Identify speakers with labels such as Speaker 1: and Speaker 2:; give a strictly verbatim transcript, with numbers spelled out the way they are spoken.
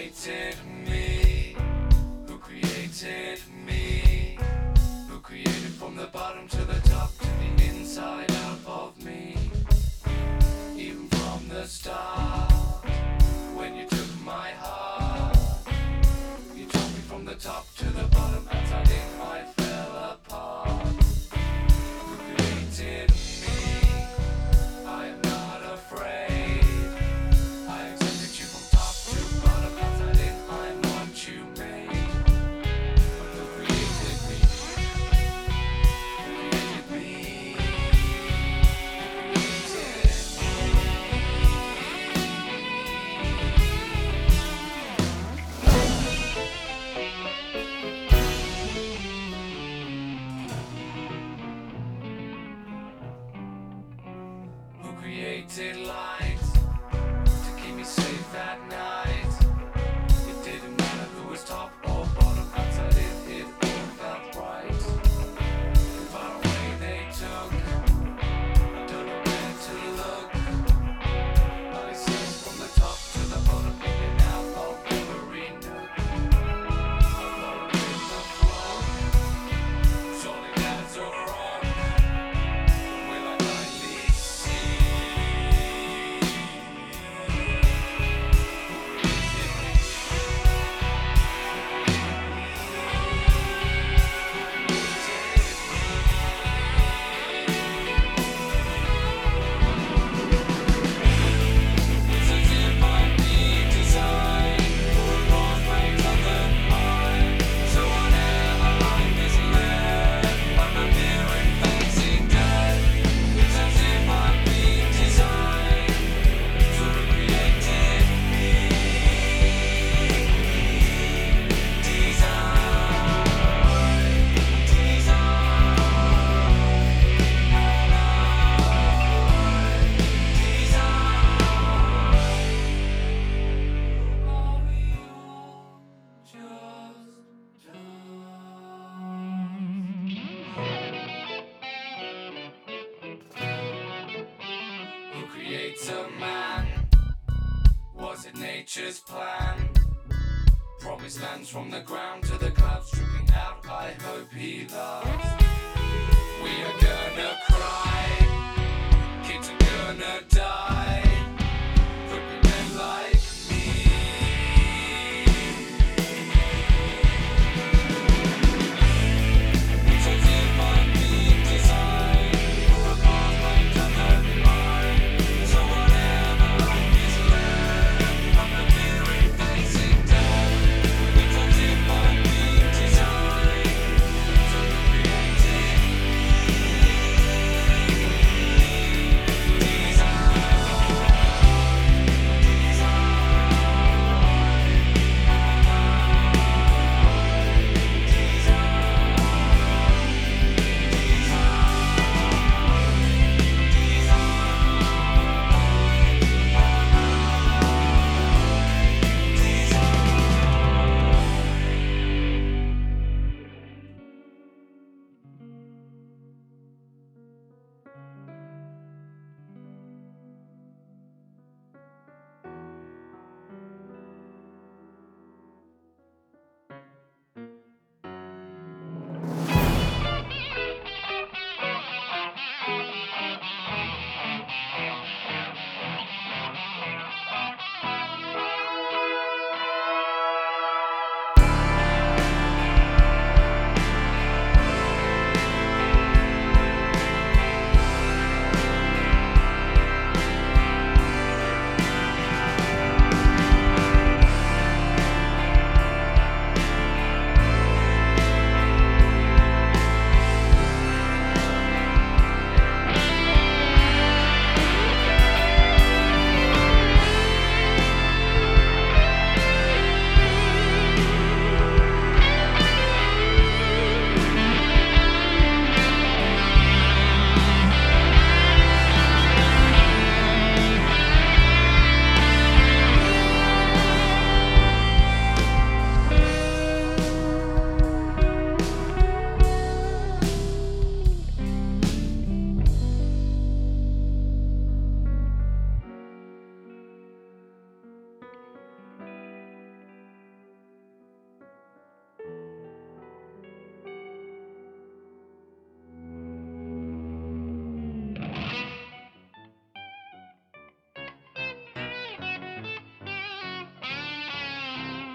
Speaker 1: created me? Who created me? Who created from the bottom to the top, to the inside out of me? Even from the start, when you took my heart, you took me from the top to the bottom, outside in I fell apart. Who created me? I am not afraid. I accepted you from top to bottom, outside in I'm what you made. Who created me? Who created me? Who created Who created light to keep me safe at night? It didn't matter who was top or bottom, outside it, it all felt right. The far away they took, I don't know where to look. I searched from the top to the bottom, in and out of every nook. I followed in the flow, solid as a rock. Will I finally see? It's as if I'm being designed for a broad range of the mind. So whatever life is left, I'm appearing facing death. It's as if I'm being designed to create me. Who creates a man? Was it nature's plan? Promised lands from the ground to the clouds, dripping out. I hope he laughs. We are gonna cry.